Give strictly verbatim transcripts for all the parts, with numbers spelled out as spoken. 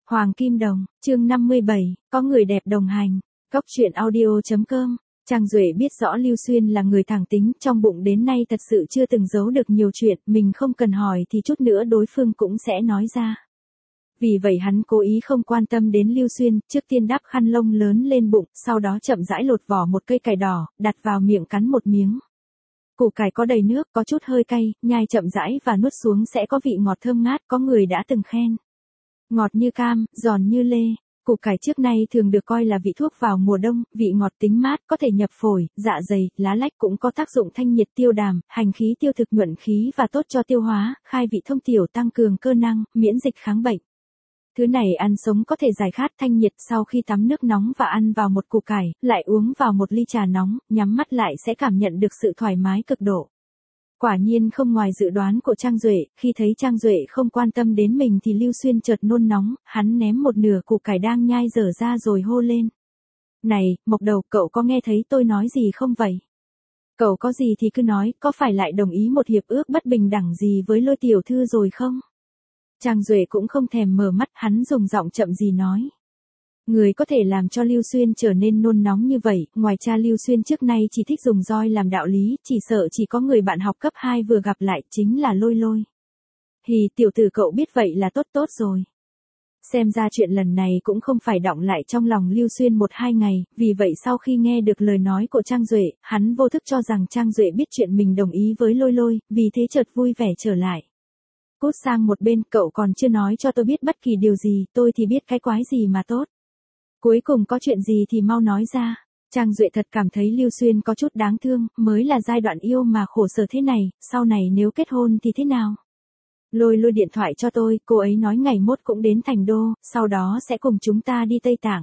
Hoàng Kim Đồng, chương năm mươi bảy, có người đẹp đồng hành. Cốc truyện audio chấm com. Trang Duệ biết rõ Lưu Xuyên là người thẳng tính, trong bụng đến nay thật sự chưa từng giấu được nhiều chuyện, mình không cần hỏi thì chút nữa đối phương cũng sẽ nói ra. Vì vậy hắn cố ý không quan tâm đến Lưu Xuyên, trước tiên đắp khăn lông lớn lên bụng, sau đó chậm rãi lột vỏ một cây cải đỏ, đặt vào miệng cắn một miếng. Củ cải có đầy nước, có chút hơi cay, nhai chậm rãi và nuốt xuống sẽ có vị ngọt thơm ngát, có người đã từng khen. Ngọt như cam, giòn như lê. Củ cải trước nay thường được coi là vị thuốc vào mùa đông, vị ngọt tính mát, có thể nhập phổi, dạ dày, lá lách cũng có tác dụng thanh nhiệt tiêu đàm, hành khí tiêu thực nhuận khí và tốt cho tiêu hóa, khai vị thông tiểu tăng cường cơ năng, miễn dịch kháng bệnh. Thứ này ăn sống có thể giải khát thanh nhiệt, sau khi tắm nước nóng và ăn vào một củ cải, lại uống vào một ly trà nóng, nhắm mắt lại sẽ cảm nhận được sự thoải mái cực độ. Quả nhiên không ngoài dự đoán của Trang Duệ, khi thấy Trang Duệ không quan tâm đến mình thì Lưu Xuyên chợt nôn nóng, hắn ném một nửa củ cải đang nhai dở ra rồi hô lên. Này, Mộc Đầu, cậu có nghe thấy tôi nói gì không vậy? Cậu có gì thì cứ nói, có phải lại đồng ý một hiệp ước bất bình đẳng gì với Lôi tiểu thư rồi không? Trang Duệ cũng không thèm mở mắt, hắn dùng giọng chậm gì nói. Người có thể làm cho Lưu Xuyên trở nên nôn nóng như vậy, ngoài cha Lưu Xuyên trước nay chỉ thích dùng roi làm đạo lý, chỉ sợ chỉ có người bạn học cấp hai vừa gặp lại, chính là Lôi Lôi. Hì, tiểu tử cậu biết vậy là tốt tốt rồi. Xem ra chuyện lần này cũng không phải đọng lại trong lòng Lưu Xuyên một hai ngày, vì vậy sau khi nghe được lời nói của Trang Duệ, hắn vô thức cho rằng Trang Duệ biết chuyện mình đồng ý với Lôi Lôi, vì thế chợt vui vẻ trở lại. Cút sang một bên, cậu còn chưa nói cho tôi biết bất kỳ điều gì, tôi thì biết cái quái gì mà tốt. Cuối cùng có chuyện gì thì mau nói ra. Trang Duệ thật cảm thấy Lưu Xuyên có chút đáng thương, mới là giai đoạn yêu mà khổ sở thế này, sau này nếu kết hôn thì thế nào? Lôi Lôi điện thoại cho tôi, cô ấy nói ngày mốt cũng đến Thành Đô, sau đó sẽ cùng chúng ta đi Tây Tạng.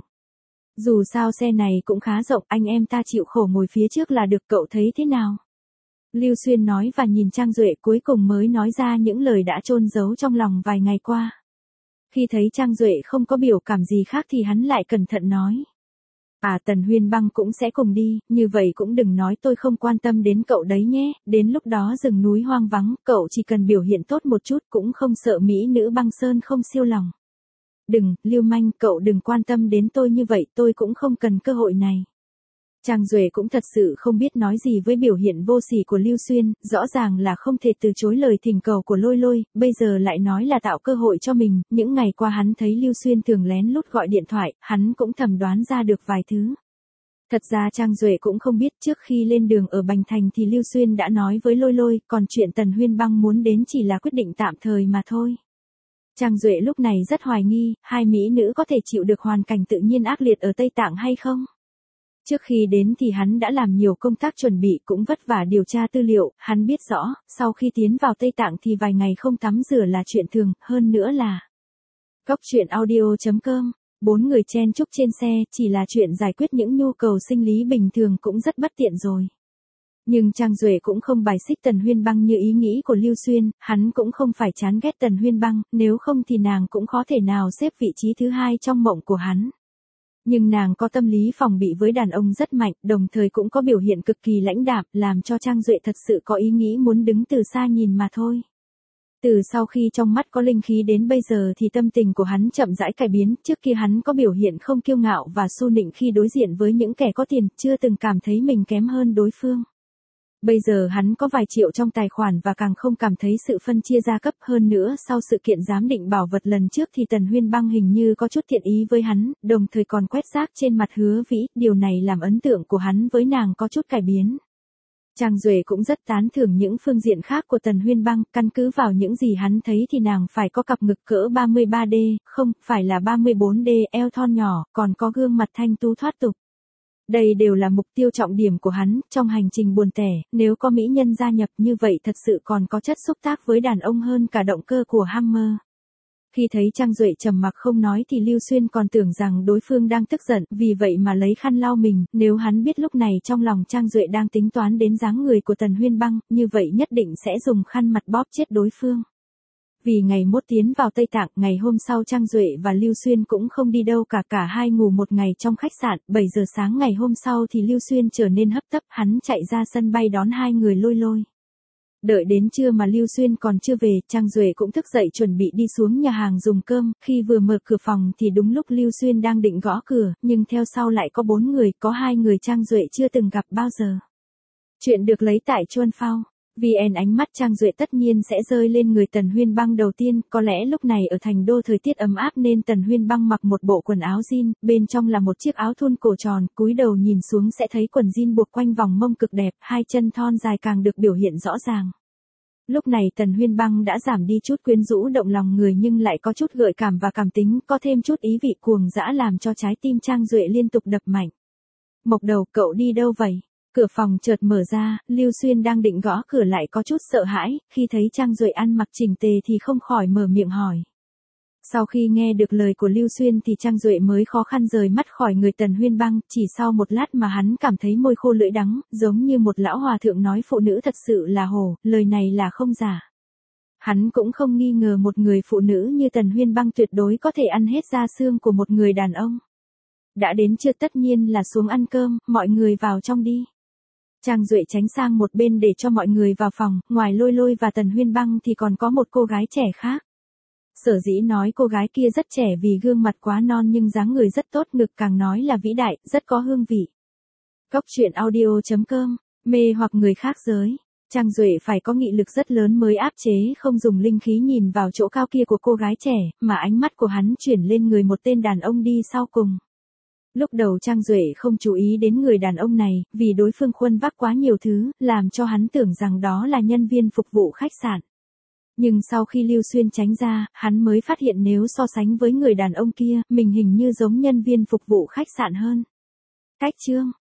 Dù sao xe này cũng khá rộng, anh em ta chịu khổ ngồi phía trước là được, cậu thấy thế nào? Lưu Xuyên nói và nhìn Trang Duệ, cuối cùng mới nói ra những lời đã chôn giấu trong lòng vài ngày qua. Khi thấy Trang Duệ không có biểu cảm gì khác thì hắn lại cẩn thận nói. À, Tần Huyên Băng cũng sẽ cùng đi, như vậy cũng đừng nói tôi không quan tâm đến cậu đấy nhé, đến lúc đó rừng núi hoang vắng, cậu chỉ cần biểu hiện tốt một chút cũng không sợ mỹ nữ băng sơn không siêu lòng. Đừng, Lưu Manh, cậu đừng quan tâm đến tôi như vậy, tôi cũng không cần cơ hội này. Trang Duệ cũng thật sự không biết nói gì với biểu hiện vô sỉ của Lưu Xuyên, rõ ràng là không thể từ chối lời thỉnh cầu của Lôi Lôi, bây giờ lại nói là tạo cơ hội cho mình, những ngày qua hắn thấy Lưu Xuyên thường lén lút gọi điện thoại, hắn cũng thầm đoán ra được vài thứ. Thật ra Trang Duệ cũng không biết trước khi lên đường ở Bành Thành thì Lưu Xuyên đã nói với Lôi Lôi, còn chuyện Tần Huyên Băng muốn đến chỉ là quyết định tạm thời mà thôi. Trang Duệ lúc này rất hoài nghi, hai mỹ nữ có thể chịu được hoàn cảnh tự nhiên ác liệt ở Tây Tạng hay không? Trước khi đến thì hắn đã làm nhiều công tác chuẩn bị cũng vất vả điều tra tư liệu, hắn biết rõ, sau khi tiến vào Tây Tạng thì vài ngày không tắm rửa là chuyện thường, hơn nữa là. Cốc truyện audio chấm com, bốn người chen chúc trên xe, chỉ là chuyện giải quyết những nhu cầu sinh lý bình thường cũng rất bất tiện rồi. Nhưng Trang Duệ cũng không bài xích Tần Huyên Băng như ý nghĩ của Lưu Xuyên, hắn cũng không phải chán ghét Tần Huyên Băng, nếu không thì nàng cũng khó thể nào xếp vị trí thứ hai trong mộng của hắn. Nhưng nàng có tâm lý phòng bị với đàn ông rất mạnh, đồng thời cũng có biểu hiện cực kỳ lãnh đạm, làm cho Trang Duệ thật sự có ý nghĩ muốn đứng từ xa nhìn mà thôi. Từ sau khi trong mắt có linh khí đến bây giờ thì tâm tình của hắn chậm rãi cải biến, trước kia hắn có biểu hiện không kiêu ngạo và xu nịnh khi đối diện với những kẻ có tiền, chưa từng cảm thấy mình kém hơn đối phương. Bây giờ hắn có vài triệu trong tài khoản và càng không cảm thấy sự phân chia gia cấp, hơn nữa sau sự kiện giám định bảo vật lần trước thì Tần Huyên Băng hình như có chút thiện ý với hắn, đồng thời còn quét rác trên mặt Hứa Vĩ, điều này làm ấn tượng của hắn với nàng có chút cải biến. Trang Duệ cũng rất tán thưởng những phương diện khác của Tần Huyên Băng, căn cứ vào những gì hắn thấy thì nàng phải có cặp ngực cỡ ba mươi ba D, không, phải là ba mươi bốn D, eo thon nhỏ, còn có gương mặt thanh tú thoát tục. Đây đều là mục tiêu trọng điểm của hắn, trong hành trình buồn tẻ, nếu có mỹ nhân gia nhập như vậy thật sự còn có chất xúc tác với đàn ông hơn cả động cơ của Hammer. Khi thấy Trang Duệ trầm mặc không nói thì Lưu Xuyên còn tưởng rằng đối phương đang tức giận, vì vậy mà lấy khăn lau mình, nếu hắn biết lúc này trong lòng Trang Duệ đang tính toán đến dáng người của Tần Huyên Băng, như vậy nhất định sẽ dùng khăn mặt bóp chết đối phương. Vì ngày mốt tiến vào Tây Tạng, ngày hôm sau Trang Duệ và Lưu Xuyên cũng không đi đâu cả, cả hai ngủ một ngày trong khách sạn, bảy giờ sáng ngày hôm sau thì Lưu Xuyên trở nên hấp tấp, hắn chạy ra sân bay đón hai người Lôi Lôi. Đợi đến trưa mà Lưu Xuyên còn chưa về, Trang Duệ cũng thức dậy chuẩn bị đi xuống nhà hàng dùng cơm, khi vừa mở cửa phòng thì đúng lúc Lưu Xuyên đang định gõ cửa, nhưng theo sau lại có bốn người, có hai người Trang Duệ chưa từng gặp bao giờ. Chuyện được lấy tại Chuan Phao. vê en ánh mắt Trang Duệ tất nhiên sẽ rơi lên người Tần Huyên Băng đầu tiên, có lẽ lúc này ở thành đô thời tiết ấm áp nên Tần Huyên Băng mặc một bộ quần áo jean, bên trong là một chiếc áo thun cổ tròn, cúi đầu nhìn xuống sẽ thấy quần jean buộc quanh vòng mông cực đẹp, hai chân thon dài càng được biểu hiện rõ ràng. Lúc này Tần Huyên Băng đã giảm đi chút quyến rũ động lòng người nhưng lại có chút gợi cảm và cảm tính, có thêm chút ý vị cuồng dã làm cho trái tim Trang Duệ liên tục đập mạnh. Mộc Đầu, cậu đi đâu vậy? Cửa phòng chợt mở ra, Lưu Xuyên đang định gõ cửa lại có chút sợ hãi, khi thấy Trang Duệ ăn mặc chỉnh tề thì không khỏi mở miệng hỏi. Sau khi nghe được lời của Lưu Xuyên thì Trang Duệ mới khó khăn rời mắt khỏi người Tần Huyên Băng, chỉ sau một lát mà hắn cảm thấy môi khô lưỡi đắng, giống như một lão hòa thượng nói phụ nữ thật sự là hồ, lời này là không giả. Hắn cũng không nghi ngờ một người phụ nữ như Tần Huyên Băng tuyệt đối có thể ăn hết da xương của một người đàn ông. Đã đến chưa, tất nhiên là xuống ăn cơm, mọi người vào trong đi. Trang Duệ tránh sang một bên để cho mọi người vào phòng, ngoài Lôi Lôi và Tần Huyên Băng thì còn có một cô gái trẻ khác. Sở dĩ nói cô gái kia rất trẻ vì gương mặt quá non nhưng dáng người rất tốt, ngực càng nói là vĩ đại, rất có hương vị. Cóc truyện audio chấm com, mê hoặc người khác giới. Trang Duệ phải có nghị lực rất lớn mới áp chế không dùng linh khí nhìn vào chỗ cao kia của cô gái trẻ, mà ánh mắt của hắn chuyển lên người một tên đàn ông đi sau cùng. Lúc đầu Trang Duệ không chú ý đến người đàn ông này, vì đối phương khuân vác quá nhiều thứ, làm cho hắn tưởng rằng đó là nhân viên phục vụ khách sạn. Nhưng sau khi Lưu Xuyên tránh ra, hắn mới phát hiện nếu so sánh với người đàn ông kia, mình hình như giống nhân viên phục vụ khách sạn hơn. Cách chương